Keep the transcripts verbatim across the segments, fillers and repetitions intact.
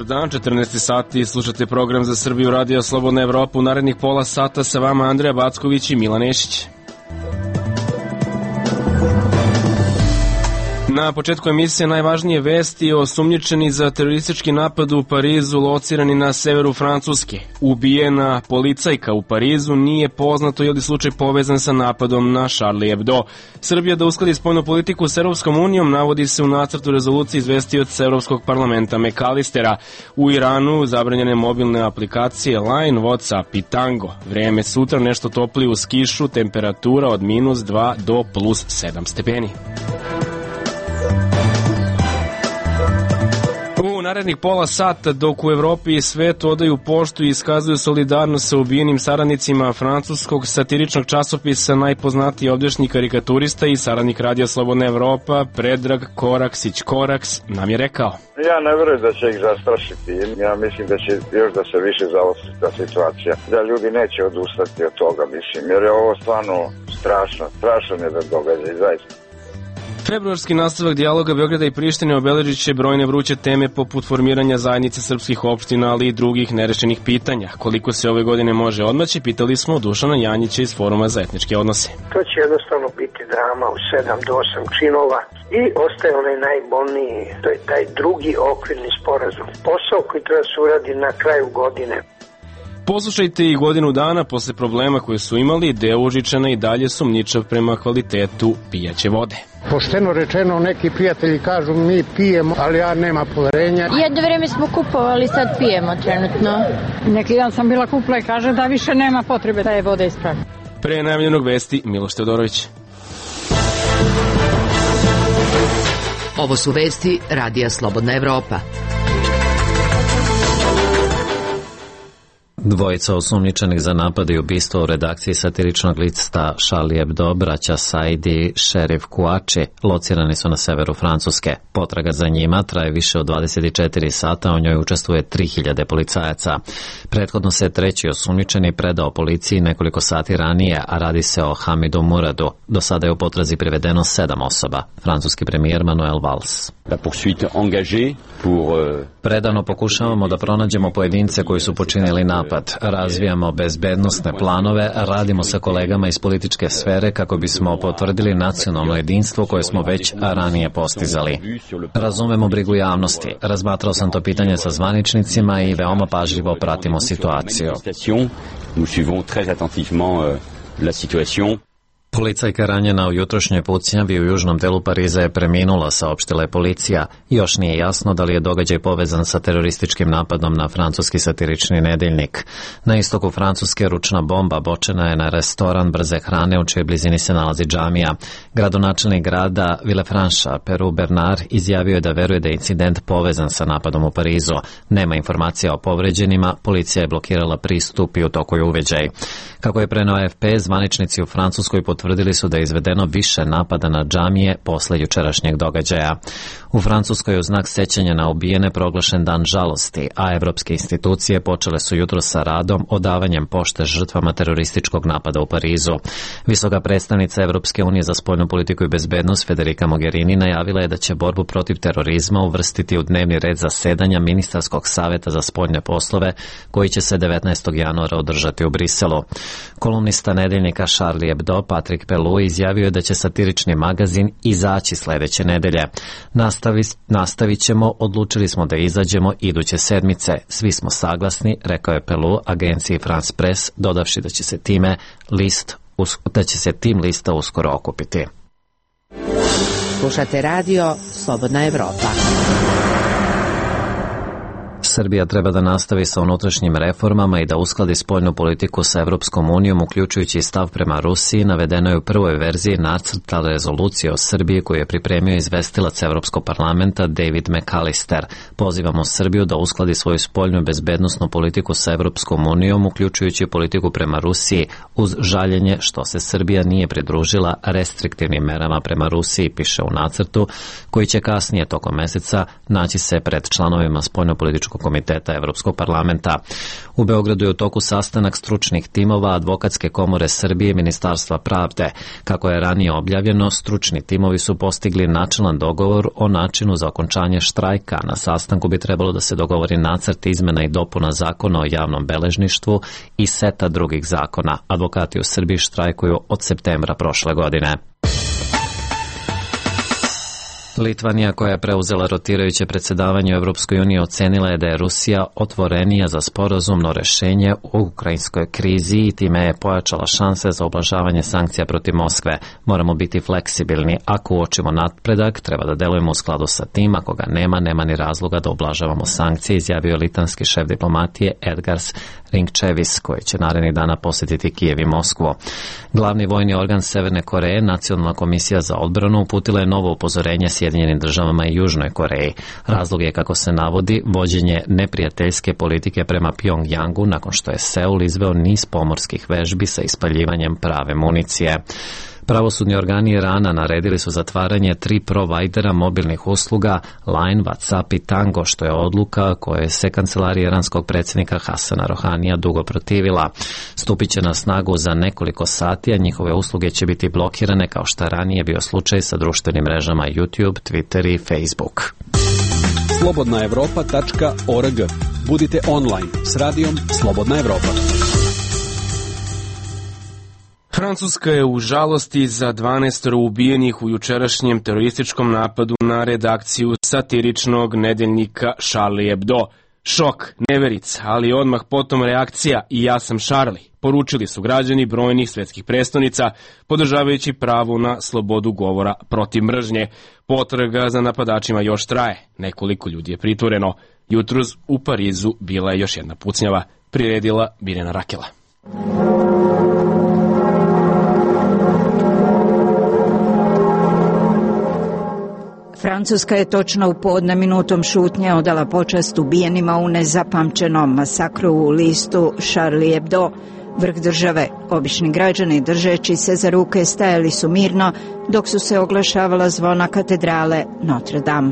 dan, četrnaesti sati, slušate program za Srbiju Radio Slobodna Evropa. U narednih pola sata sa vama Andreja Backović i Milan Nešić. Na početku emisije najvažnije vesti o osumnjičeni za teroristički napad u Parizu locirani na severu Francuske. Ubijena policajka u Parizu, nije poznato je li slučaj povezan sa napadom na Charlie Hebdo. Srbija da uskladi spoljnu politiku s Evropskom unijom navodi se u nacrtu rezolucije izvestioca Evropskog parlamenta McAllistera. U Iranu zabranjene mobilne aplikacije Line, WhatsApp i Tango. Vreme sutra nešto toplije uz kišu, temperatura od minus dva do plus sedam stepeni. U narednih pola sata, dok u Evropi i svetu odaju poštu i iskazuju solidarnost sa ubijenim saradnicima francuskog satiričnog časopisa, najpoznatiji ovdješnji karikaturista i saradnik Radija Slobodna Evropa, Predrag Koraksić-Koraks, nam je rekao: Ja ne verujem da će ih zastrašiti. Ja mislim da će još da se više zaostriti ta situacija. Da ljudi neće odustati od toga, mislim, jer je ovo stvarno strašno. Strašno je da događa i zaista. Februarski nastavak dijaloga Beograda i Prištine obeležit će brojne vruće teme poput formiranja zajednice srpskih opština, ali i drugih nerešenih pitanja. Koliko se ove godine može odmaći, pitali smo Dušana Janjića iz Foruma za etničke odnose. To će jednostavno biti drama u sedam do osam činova i ostaje onaj najbolniji, to je taj drugi okvirni sporazum. Posao koji treba se uradi na kraju godine. Poslušajte i godinu dana posle problema koje su imali, deo Užičana i dalje sumnjičav prema kvalitetu pijaće vode. Pošteno rečeno, neki prijatelji kažu mi pijemo, ali ja nema poverenja. Jedno vreme smo kupovali, sad pijemo trenutno. Neki dan sam bila kupila i kaže da više nema potrebe da je voda ispravi. Pre najavljenog vesti, Miloš Teodorović. Ovo su vesti Radija Slobodna Evropa. Dvojica osumnjičenih za napad i ubistvo u redakciji satiričnog lista Charlie Hebdo, braća Saidi i Šerif Kouachi, locirani su na severu Francuske. Potraga za njima traje više od dvadeset četiri sata, u njoj učestvuje tri hiljade policajaca. Prethodno se treći osumnjičeni predao policiji nekoliko sati ranije, a radi se o Hamidu Muradu. Do sada je u potrazi privedeno sedam osoba. Francuski premijer Manuel Valls. Predano pokušavamo da pronađemo pojedince koji su počinili napad. Razvijamo bezbednosne planove, radimo sa kolegama iz političke sfere kako bismo potvrdili nacionalno jedinstvo koje smo već ranije postizali. Razumemo brigu javnosti. Razmatrao sam to pitanje sa zvaničnicima i veoma pažljivo pratimo situaciju. Policajka ranjena u jutrošnjoj pucnjavi u južnom delu Pariza je preminula, saopštila je policija. Još nije jasno da li je događaj povezan sa terorističkim napadom na francuski satirični nedeljnik. Na istoku Francuske ručna bomba bočena je na restoran brze hrane u čijoj blizini se nalazi džamija. Gradonačelnik grada Villefranche, Peru Bernard, izjavio je da veruje da je incident povezan sa napadom u Parizu. Nema informacija o povređenima, policija je blokirala pristup i u toku je uveđaj. Kako je preneo A F P, zvaničnici u Francuskoj potvrdili su da je izvedeno više napada na džamije posle jučerašnjeg događaja. U Francuskoj je u znak sećanja na ubijene proglašen dan žalosti, a evropske institucije počele su jutro sa radom odavanjem pošte žrtvama terorističkog napada u Parizu. Visoka predstavnica Evropske unije za spoljnu politiku i bezbednost Federica Mogherini najavila je da će borbu protiv terorizma uvrstiti u dnevni red zasedanja Ministarskog saveta za spoljne poslove koji će se devetnaestog januara održati u Briselu. Kolumnista nedeljnika Charlie Hebdo Patrick Pelou izjavio je da će satirični magazin izaći sledeće nedelje. Nastavi, nastavit ćemo, odlučili smo da izađemo iduće sedmice. Svi smo saglasni, rekao je Pelou agenciji France Press, dodavši da će se time list, da će se tim lista uskoro okupiti. Slušate radio Slobodna Evropa. Srbija treba da nastavi sa unutrašnjim reformama i da uskladi spoljnu politiku sa Evropskom unijom, uključujući stav prema Rusiji, navedeno je u prvoj verziji nacrta rezolucije o Srbiji koju je pripremio izvestilac Evropskog parlamenta David McAllister. Pozivamo Srbiju da uskladi svoju spoljnu bezbednosnu politiku sa Evropskom unijom, uključujući politiku prema Rusiji, uz žaljenje što se Srbija nije pridružila restriktivnim merama prema Rusiji, piše u nacrtu, koji će kasnije tokom meseca naći se pred članovima spoljnopolitičkog komiteta Evropskog parlamenta. U Beogradu je u toku sastanak stručnih timova Advokatske komore Srbije i Ministarstva pravde. Kako je ranije objavljeno, stručni timovi su postigli načelan dogovor o načinu za okončanje štrajka. Na sastanku bi trebalo da se dogovori nacrt izmena i dopuna zakona o javnom beležništvu i seta drugih zakona. Advokati u Srbiji štrajkuju od septembra prošle godine. Litvanija, koja je preuzela rotirajuće predsjedavanje u Evropskoj uniji, ocenila je da je Rusija otvorenija za sporazumno rešenje u ukrajinskoj krizi i time je pojačala šanse za ublažavanje sankcija protiv Moskve. Moramo biti fleksibilni. Ako uočimo napredak, treba da delujemo u skladu sa tim. Ako ga nema, nema ni razloga da ublažavamo sankcije, izjavio litanski šef diplomatije Edgars Rinkčevis, koji će narednih dana posjetiti Kijev i Moskvu. Glavni vojni organ Severne Koreje, Nacionalna komisija za odbranu, uputila je novo upozorenje Sjedinjenim državama i Južnoj Koreji. Razlog je, kako se navodi, vođenje neprijateljske politike prema Pjongjangu nakon što je Seul izveo niz pomorskih vežbi sa ispaljivanjem prave municije. Pravosudni organi Irana naredili su zatvaranje tri provajdera mobilnih usluga Line, WhatsApp i Tango, što je odluka koje se kancelarija iranskog predsjednika Hasana Rohanija dugo protivila. Stupit će na snagu za nekoliko sati, a njihove usluge će biti blokirane, kao što je ranije bio slučaj sa društvenim mrežama YouTube, Twitter i Facebook. slobodna evropa tačka org. Budite online s radijom Slobodna Evropa. Francuska je u žalosti za dvanaestoro ubijenih u jučerašnjem terorističkom napadu na redakciju satiričnog nedeljnika Charlie Hebdo. Šok, neverica, ali odmah potom reakcija i ja sam Charlie, poručili su građani brojnih svetskih prestonica, podržavajući pravo na slobodu govora protiv mržnje. Potraga za napadačima još traje, nekoliko ljudi je pritvoreno. Jutros u Parizu bila je još jedna pucnjava, priredila Biljana Rakela. Francuska je točno u podne minutom šutnje odala počast ubijenima u nezapamćenom masakru u listu Charlie Hebdo. Vrh države, obični građani držeći se za ruke stajali su mirno dok su se oglašavala zvona katedrale Notre Dame.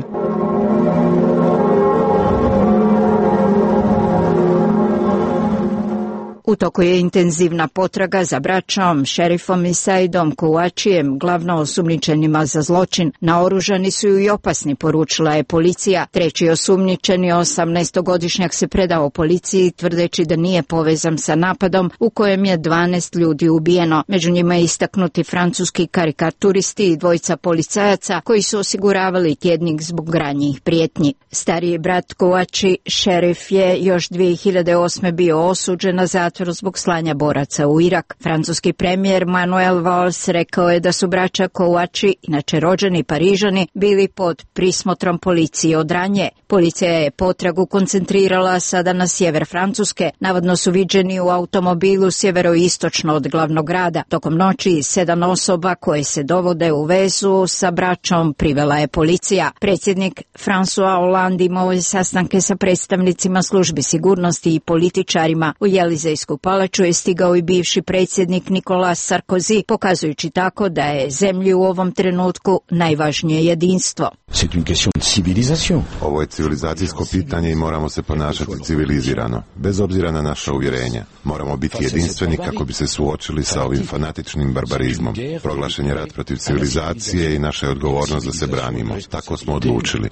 U toku je intenzivna potraga za braćom, šerifom i Saidom Kouachijem, glavno osumnjičenima za zločin. Naoružani su i opasni, poručila je policija. Treći osumnjičeni, osamnaestogodišnjak, se predao policiji tvrdeći da nije povezan sa napadom u kojem je dvanaest ljudi ubijeno. Među njima je istaknuti francuski karikaturisti i dvojica policajaca koji su osiguravali tjednik zbog ranjih prijetnji. Stariji brat Kouachi, šerif, je još dvije hiljade osme bio osuđen na zatvor zbog slanja boraca u Irak. Francuski premijer Manuel Valls rekao je da su braća Kouachi, inače rođeni Parižani, bili pod prismotrom policije od ranje. Policija je potragu koncentrirala sada na sjever Francuske. Navodno su viđeni u automobilu sjeveroistočno od glavnog grada. Tokom noći sedam osoba koje se dovode u vezu sa braćom privela je policija. Predsjednik François Hollande imao je sastanke sa predstavnicima službi sigurnosti i političarima. U Elizejsku palaču je stigao i bivši predsjednik Nicolas Sarkozy, pokazujući tako da je zemlji u ovom trenutku najvažnije jedinstvo. Ovo je civilizacijsko pitanje i moramo se ponašati civilizirano, bez obzira na naša uvjerenja. Moramo biti jedinstveni kako bi se suočili sa ovim fanatičnim barbarizmom. Proglašen je rat protiv civilizacije i naša je odgovornost da se branimo. Tako smo odlučili.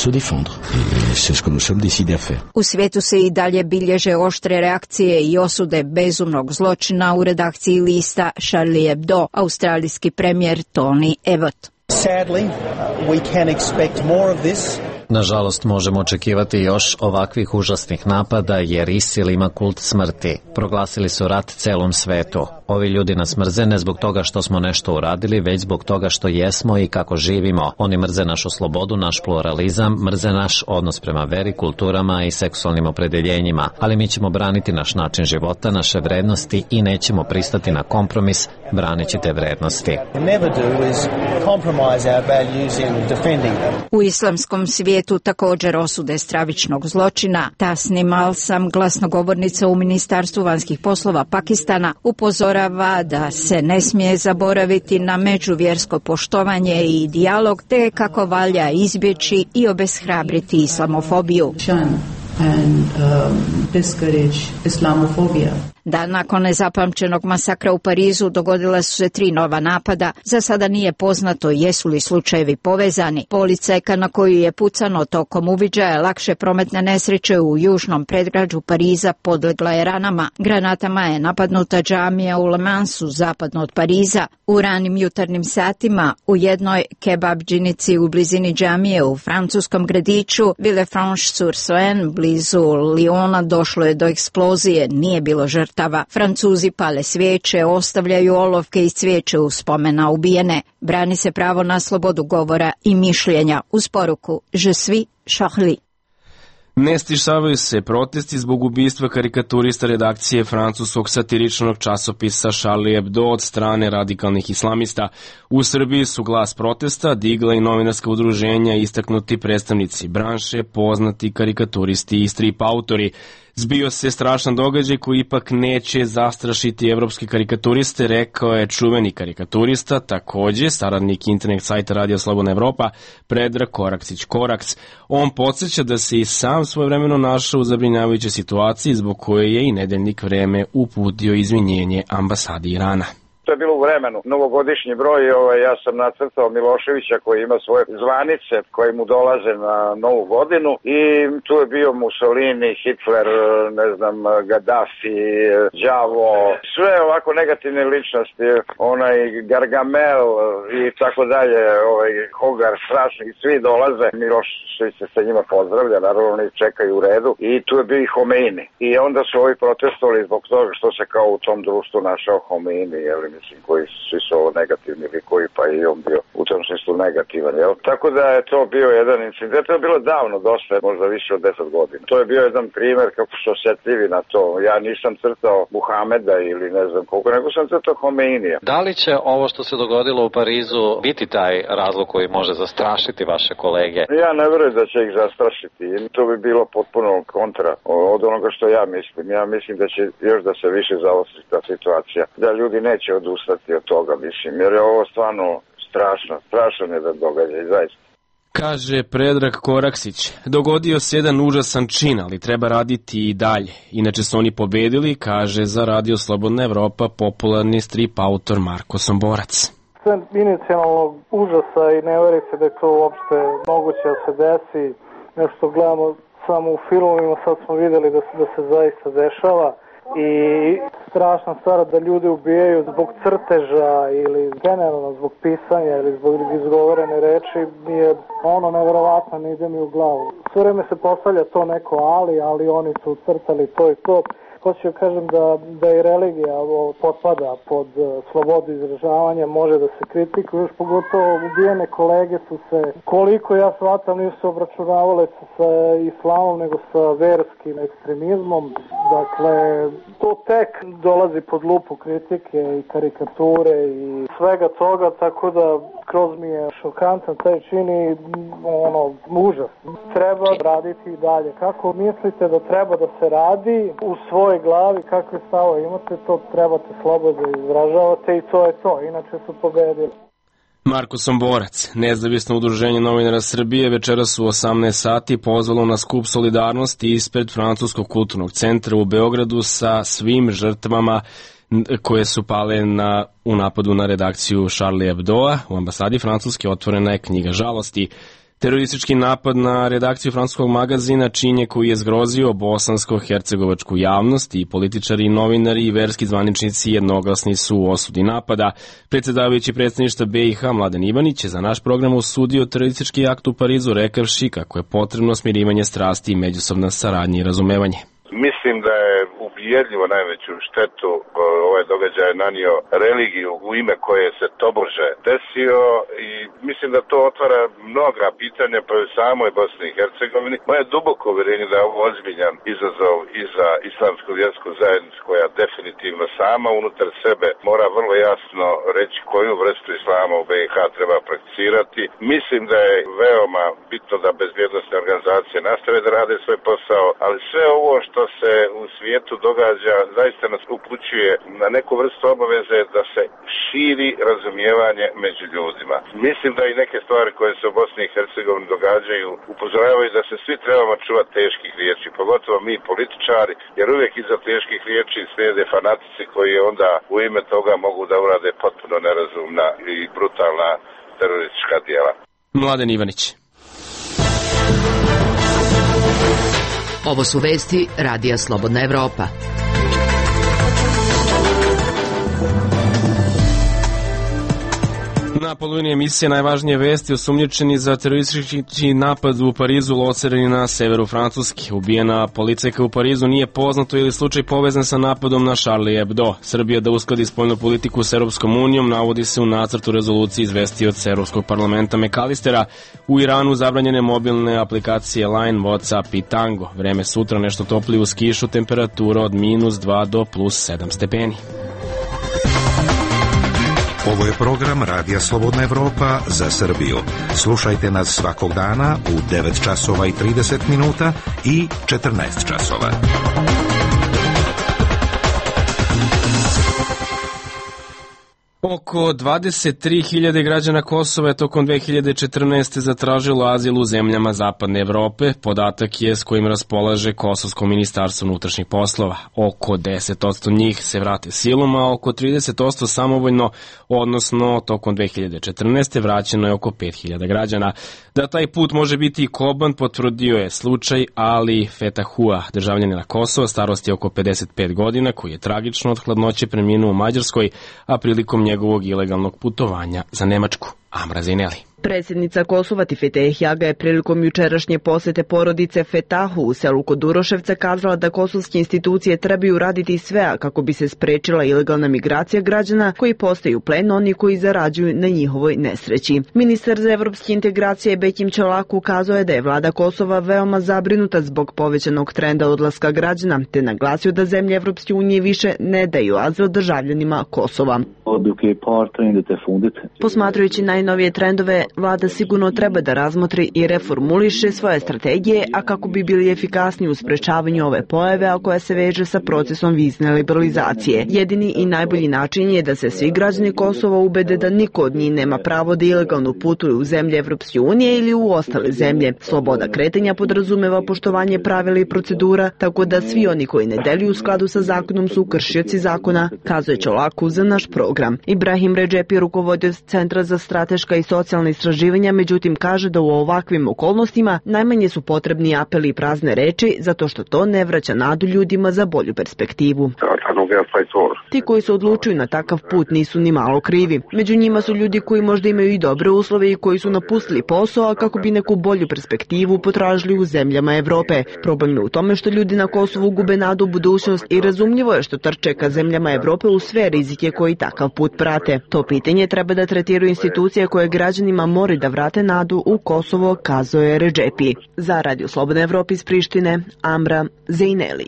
U svijetu se i dalje bilježe oštre reakcije i osude bezumnog zločina u redakciji lista Charlie Hebdo, australijski premijer Tony Abbott. Sadly, we can expect more of this. Nažalost, možemo očekivati još ovakvih užasnih napada jer ISIL ima kult smrti. Proglasili su rat celom svetu. Ovi ljudi nas mrze ne zbog toga što smo nešto uradili, već zbog toga što jesmo i kako živimo. Oni mrze našu slobodu, naš pluralizam, mrze naš odnos prema veri, kulturama i seksualnim opredeljenjima. Ali mi ćemo braniti naš način života, naše vrednosti i nećemo pristati na kompromis braneći te vrednosti. U islamskom svijetu također osude stravičnog zločina. Tasnim Al-Sam, glasnogovornica u Ministarstvu vanjskih poslova Pakistana, upozorava da se ne smije zaboraviti na međuvjersko poštovanje i dijalog, te kako valja izbjeći i obeshrabriti islamofobiju. and um, discourage Islamophobia. Dan nakon nezapamćenog masakra u Parizu dogodila su se tri nova napada. Za sada nije poznato jesu li slučajevi povezani. Policajka na koju je pucano tokom uviđaja lakše prometne nesreće u južnom predgrađu Pariza podlegla je ranama. Granatama je napadnuta džamija u Le Mansu, zapadno od Pariza. U ranim jutarnjim satima u jednoj kebabdžinici u blizini džamije u francuskom gradiću Villefranche-sur-Saône blizu Lyona došlo je do eksplozije, nije bilo žrtava. Francuzi pale svijeće, ostavljaju olovke i cvijeće u spomen na ubijene. Brani se pravo na slobodu govora i mišljenja uz poruku Je suis Charlie. Ne stišavaju se protesti zbog ubistva karikaturista redakcije francuskog satiričnog časopisa Charlie Hebdo od strane radikalnih islamista. U Srbiji su glas protesta digla i novinarska udruženja, istaknuti predstavnici branše, poznati karikaturisti i strip autori. Zbio se strašan događaj koji ipak neće zastrašiti evropske karikaturiste, rekao je čuveni karikaturista, takođe saradnik internet sajta Radio Slobodna Evropa, Predrag Koraksić-Koraks. On podsjeća da se i sam svojevremeno našao u zabrinjavajućoj situaciji zbog koje je i nedeljnik Vreme uputio izvinjenje ambasadi Irana. To je bilo u vremenu. Novogodišnji broj, ovaj, ja sam nacrtao Miloševića koji ima svoje zvanice koje mu dolaze na novu godinu i tu je bio Mussolini, Hitler, ne znam, Gaddafi, Đavo, sve ovako negativne ličnosti, onaj Gargamel i tako dalje, ovaj, Hogar, strašni, svi dolaze. Milošević se sa njima pozdravlja, naravno oni čekaju u redu i tu je bio i Homeini. I onda su ovi protestovali zbog toga što se kao u tom društvu našao Homeini, jel? Mislim, koji svi su ovo negativni likovi, pa i on bio u tom smislu negativan, jel? Tako da je to bio jedan incident, to je bilo davno, dosta, možda više od deset godina. To je bio jedan primer kako su osjetljivi na to. Ja nisam crtao Muhameda ili ne znam koliko, nego sam crtao Homeinija. Da li će ovo što se dogodilo u Parizu biti taj razlog koji može zastrašiti vaše kolege? Ja ne verujem da će ih zastrašiti. To bi bilo potpuno kontra od onoga što ja mislim. Ja mislim da će još da se više zaostriti ta situacija, da ljudi neće odustati od toga, mislim, jer je ovo stvarno strašno, strašno je da događa i zaista. Kaže Predrag Koraksić, dogodio se jedan užasan čin, ali treba raditi i dalje. Inače su oni pobedili, kaže za Radio Slobodna Evropa popularni strip autor Marko Somborac. Sve inicijalnog užasa i ne veri se da je to uopšte moguće da se desi, nešto gledamo samo u filmovima, sad smo videli da se, da se zaista dešava. I strašna stvar da ljudi ubijaju zbog crteža ili generalno zbog pisanja ili zbog izgovorene reči je ono neverovatno, ne ide mi u glavu. Sve vreme se postavlja to neko ali, ali oni su crtali to i to. Hoću kažem da, da i religija potpada pod slobodu izražavanja, može da se kritikuje, još pogotovo ubijene kolege su se, koliko ja shvatam, nisu se obračunavale sa islamom nego sa verskim ekstremizmom. Dakle, to tek dolazi pod lupu kritike i karikature i svega toga, tako da kroz mi je šokantan taj čin i ono, užas. Treba raditi i dalje. Kako mislite da treba da se radi u svoj glavi, kakve stave imate, to trebate slobodno izražavate i to je to, inače su pobedili. Marko Somborac, nezavisno udruženje novinara Srbije, večeras u osamnaest sati pozvalo na skup solidarnosti ispred Francuskog kulturnog centra u Beogradu sa svim žrtvama koje su pale na, u napadu na redakciju Charlie Hebdoa. U ambasadi Francuske otvorena je knjiga žalosti. Teroristički napad na redakciju francuskog magazina činje koji je zgrozio bosansko-hercegovačku javnost i političari, novinari i verski zvaničnici jednoglasni su u osudi napada. Predsjedavajući predstavništva B i H Mladen Ivanić je za naš program osudio teroristički akt u Parizu rekavši kako je potrebno smirivanje strasti i međusobna saradnja i razumevanje. Mislim da je ubjedljivo najveću štetu ovaj događaj nanio religiju u ime koje se tobože desio i mislim da to otvara mnoga pitanja pa i samoj Bosni i Hercegovini. Moje duboko uvjerenje da je ovo ozbiljan izazov i za islamsku vjersku zajednicu koja definitivno sama unutar sebe mora vrlo jasno reći koju vrstu islama u B i H treba prakticirati. Mislim da je veoma bitno da bezbjednosne organizacije nastave da rade svoj posao, ali sve ovo što se u svijetu događa događa zaista nas upućuje na neku vrstu obaveze da se širi razumijevanje među ljudima. Mislim da i neke stvari koje se u Bosni i Hercegovini događaju upozoravaju da se svi trebamo čuvati teških riječi, pogotovo mi političari, jer uvijek iza teških riječi slijede fanatici koji onda u ime toga mogu da urade potpuno nerazumna i brutalna teroristička djela. Mladen Ivanić. Ovo su vesti Radija Slobodna Evropa. Na polovini emisije najvažnije vesti: osumnjičeni za teroristički napad u Parizu locirani na severu Francuske. Ubijena policajka u Parizu, nije poznato ili slučaj povezan sa napadom na Charlie Hebdo. Srbija da uskladi spoljnu politiku s Europskom unijom, navodi se u nacrtu rezolucije izvestioca Europskog parlamenta Mekalistera. U Iranu zabranjene mobilne aplikacije Line, WhatsApp i Tango. Vreme sutra nešto toplije uz kišu, temperatura od minus dva do plus sedam stepeni. Ovo je program Radija Slobodna Evropa za Srbiju. Slušajte nas svakog dana u devet časova i trideset minuta i četrnaest časova. Oko dvadeset tri hiljade građana Kosova je tokom dve hiljade četrnaeste. zatražilo azil u zemljama Zapadne Evrope. Podatak je s kojim raspolaže Kosovsko ministarstvo unutrašnjih poslova. Oko deset posto njih se vrate silom, a oko trideset posto samovoljno, odnosno tokom dve hiljade četrnaeste. vraćeno je oko pet hiljada građana. Da taj put može biti i koban potvrdio je slučaj Ali Fetahua, državljanina Kosova, starosti oko pedeset pet godina, koji je tragično od hladnoće preminuo u Mađarskoj, a prilikom njegovog ilegalnog putovanja za Nemačku. Amra Zineli. Predsjednica Kosova Tifeteh Jaga je prilikom jučerašnje posete porodice Fetahu u selu kod Uroševca kazala da kosovske institucije trebaju raditi sve kako bi se sprečila ilegalna migracija građana koji postaju plen oni koji zarađuju na njihovoj nesreći. Ministar za evropske integracije Bekim Čolaku ukazao je da je vlada Kosova veoma zabrinuta zbog povećanog trenda odlaska građana, te naglasio da zemlje Evropske unije više ne daju azil državljanima Kosova. Posmatrajući najnovije trendove, vlada sigurno treba da razmotri i reformuliše svoje strategije, a kako bi bili efikasni u sprečavanju ove pojave, a koja se veže sa procesom vizne liberalizacije. Jedini i najbolji način je da se svi građani Kosova ubede da niko od njih nema pravo da ilegalno putuje u zemlje Evropske unije ili u ostale zemlje. Sloboda kretanja podrazumeva poštovanje pravila i procedura, tako da svi oni koji ne deluju u skladu sa zakonom su kršioci zakona, kazuje Čolaku za naš program. Ibrahim Redžepi, rukovodioc Centra za strateška i socijalna istraživanja, međutim kaže da u ovakvim okolnostima najmanje su potrebni apeli i prazne reči, zato što to ne vraća nadu ljudima za bolju perspektivu. Ti koji se odlučuju na takav put nisu ni malo krivi. Među njima su ljudi koji možda imaju i dobre uslove i koji su napustili posao, a kako bi neku bolju perspektivu potražili u zemljama Evrope. Problem je u tome što ljudi na Kosovu gube nadu u budućnost i razumljivo je što trče ka zemljama Evrope u sve rizike koji takav put prate. To pitanje treba da tretiraju institucije koje građanima moraju da vrate nadu u Kosovo, kazao je Redžepi. Za Radio Slobodna Evropa iz Prištine, Amra Zejneli.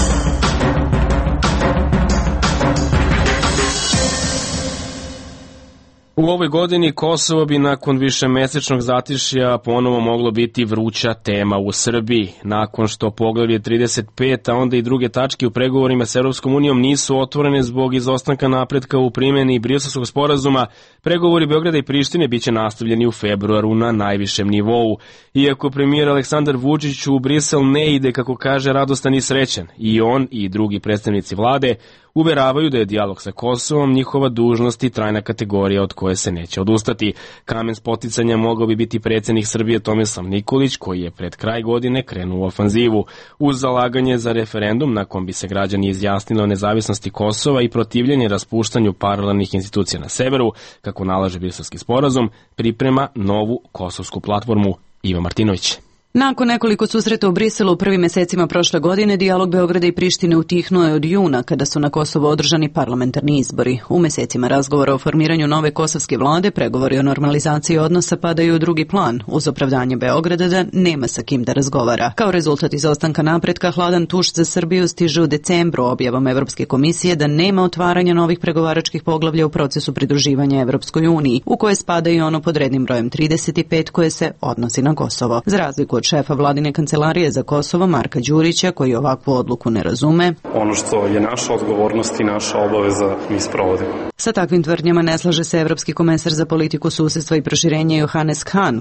U ovoj godini Kosovo bi nakon višemesečnog zatišja ponovo moglo biti vruća tema u Srbiji. Nakon što poglavlje trideset pet, a onda i druge tačke u pregovorima s Europskom unijom nisu otvorene zbog izostanka napretka u primjeni Briselskog sporazuma, pregovori Beograda i Prištine biće nastavljeni u februaru na najvišem nivou. Iako premijer Aleksandar Vučić u Brisel ne ide, kako kaže, radostan i srećan, i on i drugi predstavnici vlade uveravaju da je dijalog sa Kosovom njihova dužnost i trajna kategorija od koje se neće odustati. Kamen spoticanja mogao bi biti predsjednik Srbije Tomislav Nikolić, koji je pred kraj godine krenuo u ofanzivu. Uz zalaganje za referendum na kom bi se građani izjasnili o nezavisnosti Kosova i protivljenje raspuštanju paralelnih institucija na severu, kako nalaže Briselski sporazum, priprema novu kosovsku platformu. Iva Martinović. Nakon nekoliko susreta u Briselu u prvim mesecima prošle godine, dijalog Beograda i Prištine utihnuo je od juna, kada su na Kosovo održani parlamentarni izbori. U mesecima razgovora o formiranju nove kosovske vlade, pregovori o normalizaciji odnosa padaju u drugi plan, uz opravdanje Beograda da nema sa kim da razgovara. Kao rezultat izostanka napretka, hladan tuš za Srbiju stiže u decembru objavom Evropske komisije da nema otvaranja novih pregovaračkih poglavlja u procesu pridruživanja Evropskoj uniji, u koje spada i ono pod rednim brojem trideset pet koje se odnosi na Kosovo. Za razliku od šefa vladine kancelarije za Kosovo Marka Đurića, koji ovakvu odluku ne razume. Ono što je naša odgovornost i naša obaveza mi sprovodimo. Sa takvim tvrdnjama ne slaže se evropski komesar za politiku susedstva i proširenja Johannes Hahn.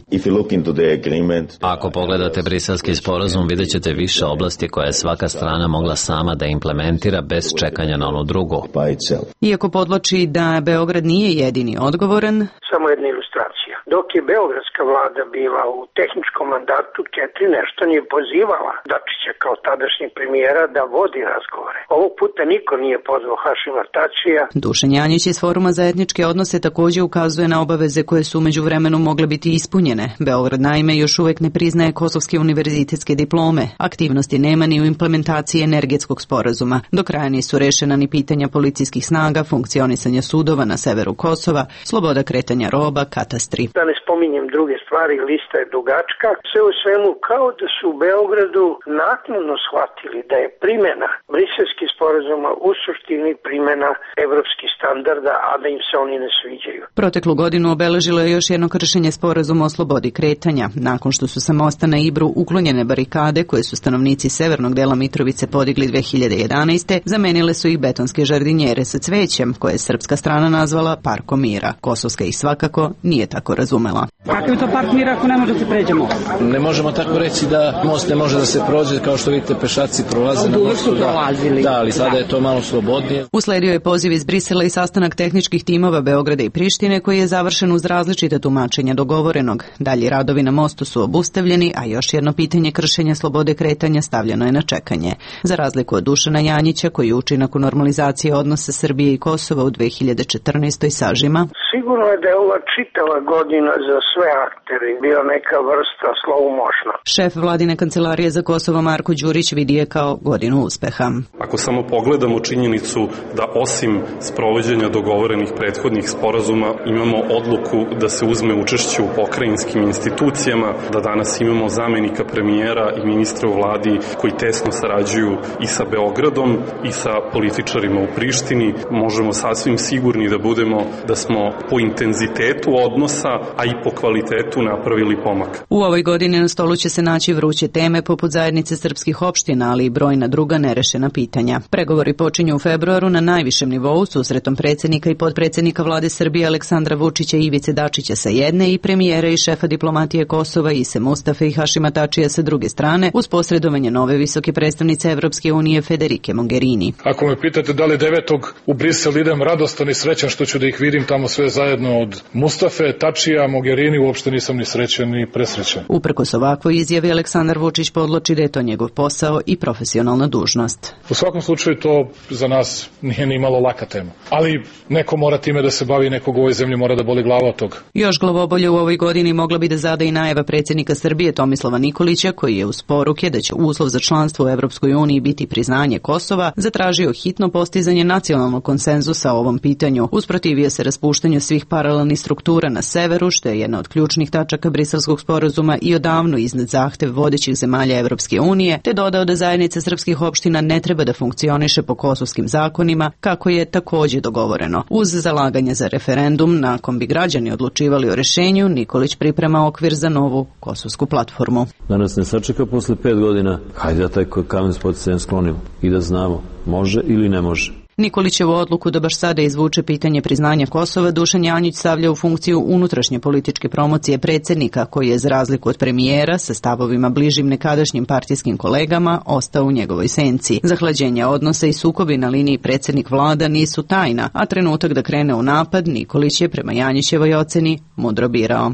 Ako pogledate briselski sporazum, vidjet ćete više oblasti koje je svaka strana mogla sama da implementira bez čekanja na onu drugu. Iako podloči da Beograd nije jedini odgovoran, samo jedna ilustracija. Dok je beogradska vlada bila u tehničkom mandatu, Ketrin nešto nije pozivala Dačića kao tadašnjeg premijera da vodi razgovore. Ovog puta niko nije pozvao Hašima Tačija. Dušan Janjić iz Foruma za etničke odnose takođe ukazuje na obaveze koje su umeđu vremenu mogle biti ispunjene. Beograd naime još uvek ne priznaje kosovske univerzitetske diplome. Aktivnosti nema ni u implementaciji energetskog sporazuma. Do kraja nisu rešena ni pitanja policijskih snaga, funkcionisanja sudova na severu Kosova, sloboda kretanja roba, katastri. Da ne spominjem druge stvari, lista je dugačka. Sve u svemu kao da su u Beogradu naknadno shvatili da je primjena briselskih sporazuma u suštini primjena evropskih standarda, a da im se oni ne sviđaju. Proteklu godinu obeležilo je još jedno kršenje sporazuma o slobodi kretanja. Nakon što su sa mosta na Ibru uklonjene barikade koje su stanovnici severnog dela Mitrovice podigli dve hiljade jedanaeste. zamenile su ih betonske žardinjere sa cvećem, koje je srpska strana nazvala Parkom mira. Kosovska ih svakako nije tako razumela. Kakav je to park mira ako ne može da se pređe most? Ne možemo tako reći da most ne može da se prođe, kao što vidite pešaci prolaze na mostu. Da, da, ali sada je to malo slobodnije. Usledio je poziv iz Brisela i sastanak tehničkih timova Beograda i Prištine koji je završen uz različite tumačenja dogovorenog. Dalji radovi na mostu su obustavljeni, a još jedno pitanje kršenja slobode kretanja stavljeno je na čekanje. Za razliku od Dušana Janjića, koji uči nakon normalizacije odnosa Srbije i Kosova u dve hiljade četrnaestoj sažima. Sigurno je da je ova čitava godina za sve aktere bio neka vrsta slow-motiona. Šef vladine kancelarije za Kosovo Marko Đurić vidi je kao godinu uspeha. Ako samo pogledamo činjenicu da osim sprovođenja dogovorenih prethodnih sporazuma imamo odluku da se uzme učešće u pokrajinskim institucijama, da danas imamo zamenika premijera i ministra u vladi koji tesno sarađuju i sa Beogradom i sa političarima u Prištini, možemo sasvim sigurni da budemo da smo po intenzitetu odnosa, a i po kvalitetu napravili pomak. U ovoj godini na stolu će se naći vruće teme poput zajednice srpskih opština, ali i brojna druga nerešena pitanja. Pregovori počinju u februaru na najvišem nivou susretom predsjednika i potpredsjednika vlade Srbije Aleksandra Vučića i Ivice Dačića sa jedne i premijera i šefa diplomatije Kosova Ise Mustafe i Hašima Tačija sa druge strane, uz posredovanje nove visoke predstavnice Evropske unije Federike Mogherini. Ako me pitate da li devetog u Brisel idem radostan i srećan što ću da ih vidim tamo sve zajedno od Mustafe, Tačija, Mogherini, uopšte nisam ni srećan ni presrećan. Uprkos ovakvoj izjavi Aleksandar Vučić podloči da je to njegov posao i profesionalna dužnost. U svakom slučaju to za nas nije ni malo laka tema. Ali neko mora time da se bavi, nekog u ovoj zemlji mora da boli glava od toga. Još glavobolje u ovoj godini mogla bi da zada i najava predsjednika Srbije Tomislava Nikolića, koji je uz poruke da će uslov za članstvo u Evropskoj uniji biti priznanje Kosova, zatražio hitno postizanje nacionalnog konsenzusa o ovom pitanju. Usprotivio se raspuštanju svih paralelnih struktura na severu, što je jedna od ključnih tačaka Briselskog sporazuma i odavno iznad zahtev vodećih zemalja Evropske unije, te dodao da zajednica srpskih opština ne treba da funkcioniše po kosovskim zakonima, kako je takođe dogovoreno. Uz zalaganje za referendum, nakon bi građani odlučivali o rešenju, Nikolić priprema okvir za novu kosovsku platformu. Da nas ne sačeka posle pet godina, hajde da taj kamen s poticajem sklonimo i da znamo može ili ne može. Nikolićevu odluku da baš sada izvuče pitanje priznanja Kosova Dušan Janjić stavlja u funkciju unutrašnje političke promocije predsjednika, koji je za razliku od premijera sa stavovima bližim nekadašnjim partijskim kolegama ostao u njegovoj senci. Zahlađenja odnosa i sukobi na liniji predsjednik vlada nisu tajna, a trenutak da krene u napad Nikolić je prema Janjićevoj oceni mudro birao.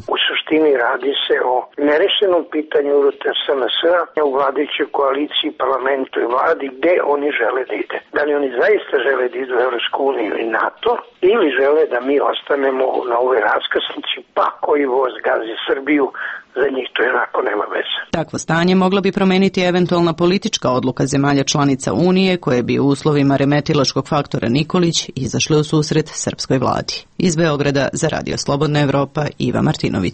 Radi se o nerešenom pitanju unutar S N S-a u vladajućoj koaliciji, parlamentu i vladi, gde oni žele da ide. Da li oni zaista žele da idu u Evropsku uniju i NATO, ili žele da mi ostanemo na ovoj raskrsnici, pa koji voz gazi Srbiju, za njih to jednako nema veze. Takvo stanje mogla bi promeniti eventualna politička odluka zemalja članica Unije, koje bi u uslovima remetilačkog faktora Nikolić izašle u susret srpskoj vladi. Iz Beograda za Radio Slobodna Evropa, Iva Martinović.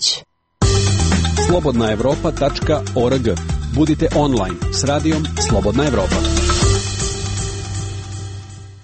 slobodna evropa tačka org. Budite online s radijom Slobodna Evropa.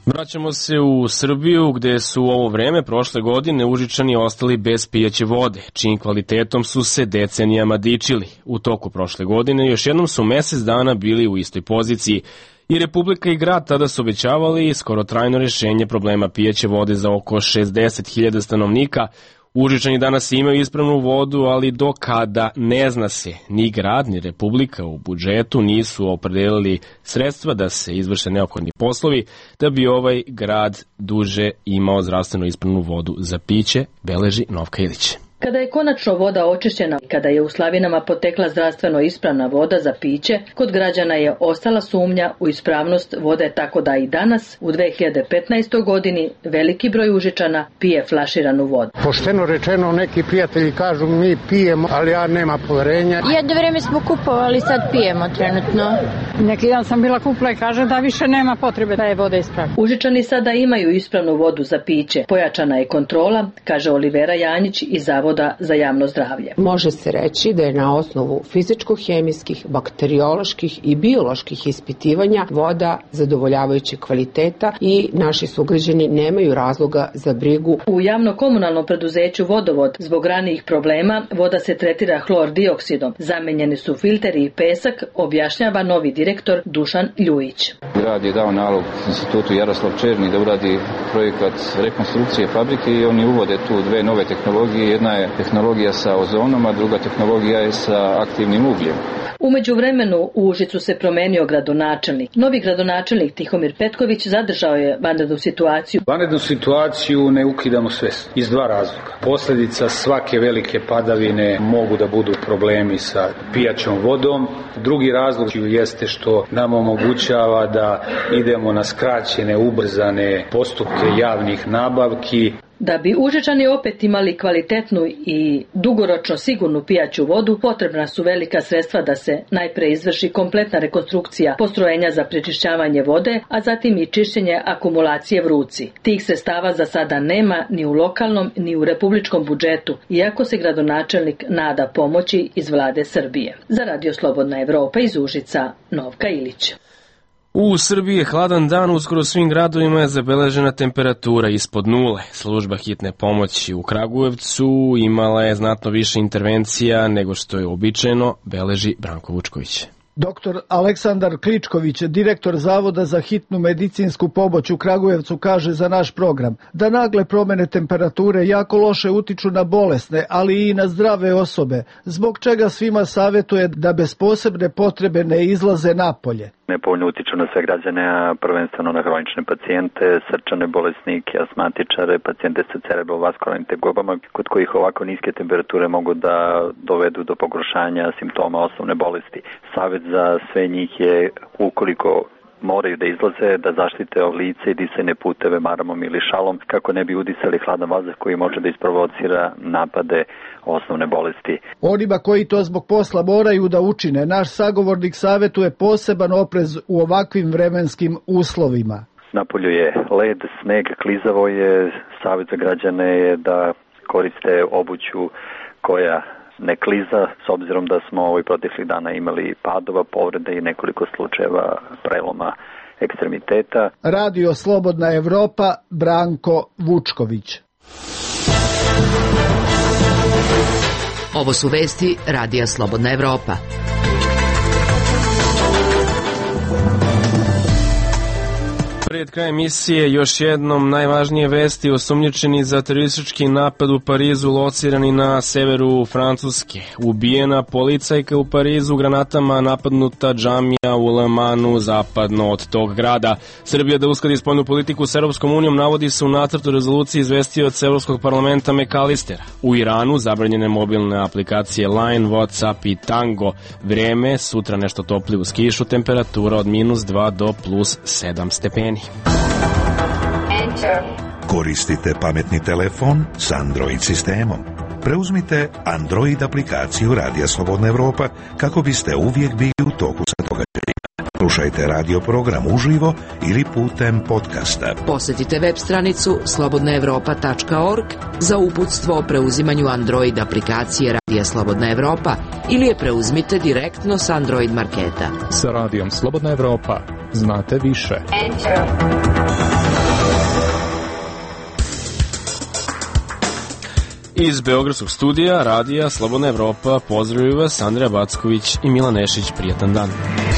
Vraćamo se u Srbiju, gde su u ovo vreme prošle godine Užičani ostali bez pijaće vode, čijim kvalitetom su se decenijama dičili. U toku prošle godine još jednom su mesec dana bili u istoj poziciji. I Republika i grad tada su obećavali skoro trajno rešenje problema pijaće vode za oko šezdeset hiljada stanovnika. Užičani danas imaju ispravnu vodu, ali do kada ne zna se. Ni grad, ni Republika u budžetu nisu opredelili sredstva da se izvrše neophodni poslovi da bi ovaj grad duže imao zdravstveno ispravnu vodu za piće, beleži Novka Ilić. Kada je konačno voda očišćena i kada je u Slavinama potekla zdravstveno ispravna voda za piće, kod građana je ostala sumnja u ispravnost vode, tako da i danas, u dve hiljade petnaestoj. godini, veliki broj Užičana pije flaširanu vodu. Pošteno rečeno, neki prijatelji kažu mi pijemo, ali ja nema poverenja. Jedno vreme smo kupovali, sad pijemo trenutno. Neki dan sam bila kupila i kaže da više nema potrebe da je voda ispravna. Užičani sada imaju ispravnu vodu za piće. Pojačana je kontrola, kaže Olivera Janjić iz Zavoda za javno zdravlje. Može se reći da je na osnovu fizičko-hemijskih, bakterioloških i bioloških ispitivanja voda zadovoljavajućeg kvaliteta i naši sugrađani nemaju razloga za brigu. U javno-komunalnom preduzeću Vodovod zbog ranijih problema voda se tretira hlor dioksidom. Zamenjeni su filteri i pesak, objašnjava novi direktor Dušan Ljujić. Grad je dao nalog institutu Jaroslav Černi da uradi projekat rekonstrukcije fabrike i oni uvode tu dve nove tehnologije. Jedna je tehnologija sa ozonom, a druga tehnologija je sa aktivnim ugljem. U međuvremenu u Užicu se promenio gradonačelnik. Novi gradonačelnik Tihomir Petković zadržao je vanrednu situaciju. Vanrednu situaciju ne ukidamo svesno iz dva razloga. Posljedica svake velike padavine mogu da budu problemi sa pijaćom vodom. Drugi razlog jeste što nam omogućava da idemo na skraćene, ubrzane postupke javnih nabavki. Da bi Užičani opet imali kvalitetnu i dugoročno sigurnu pijaću vodu, potrebna su velika sredstva da se najpre izvrši kompletna rekonstrukcija postrojenja za prečišćavanje vode, a zatim i čišćenje akumulacije Vruci. Tih sredstava za sada nema ni u lokalnom ni u republičkom budžetu, iako se gradonačelnik nada pomoći iz vlade Srbije. Za Radio Slobodna Evropa iz Užica, Novka Ilić. U Srbiji je hladan dan, uskoro svim gradovima je zabeležena temperatura ispod nule. Služba hitne pomoći u Kragujevcu imala je znatno više intervencija nego što je običajno, beleži Branko Vučković. Doktor Aleksandar Kličković, direktor Zavoda za hitnu medicinsku pomoć u Kragujevcu, kaže za naš program da nagle promene temperature jako loše utiču na bolesne, ali i na zdrave osobe, zbog čega svima savjetuje da bez posebne potrebe ne izlaze napolje. Nepovoljno utiču na sve građane, a prvenstveno na hronične pacijente, srčane bolesnike, asmatičare, pacijente sa cerebrovaskularnim tegobama, kod kojih ovako niske temperature mogu da dovedu do pogoršanja simptoma osnovne bolesti. Savjet za sve njih je, ukoliko moraju da izlaze, da zaštite lice i disajne puteve maramom ili šalom kako ne bi udisali hladan vazduh koji može da isprovocira napade osnovne bolesti. Onima koji to zbog posla moraju da učine, naš sagovornik savjetuje poseban oprez u ovakvim vremenskim uslovima. Napolju je led, sneg, klizavo je. Savjet za građane je da koriste obuću koja ne kliza, s obzirom da smo ovih proteklih dana imali padova, povrede i nekoliko slučajeva preloma ekstremiteta. Radio Slobodna Evropa, Branko Vučković. Ovo su vesti Radija Slobodna Evropa. Pred kraj emisije još jednom najvažnije vesti. Osumnjičeni za teroristički napad u Parizu locirani na severu Francuske. Ubijena policajka u Parizu, granatama napadnuta džamija u Le Manu zapadno od tog grada. Srbija da uskladi spoljnu politiku s Europskom unijom navodi se u nacrtu rezolucije izvestioca Evropskog parlamenta McAllistera. U Iranu zabranjene mobilne aplikacije Line, WhatsApp i Tango. Vreme sutra nešto toplije uz kišu, temperatura od minus dva do plus sedam stepeni. Koristite pametni telefon s Android sistemom. Preuzmite Android aplikaciju Radija Slobodna Evropa kako biste uvijek bili u toku sa događajima. Slušajte radio program uživo ili putem podcasta. Posjetite web stranicu slobodna evropa tačka org za uputstvo o preuzimanju Android aplikacije Radija Slobodna Evropa ili je preuzmite direktno s Android marketa. Sa Radijom Slobodna Evropa znate više. Enter. Iz Beogradskog studija radija Slobodna Evropa pozdravljaju vas Andreja Backović i Milan Nešić. Prijatan dan.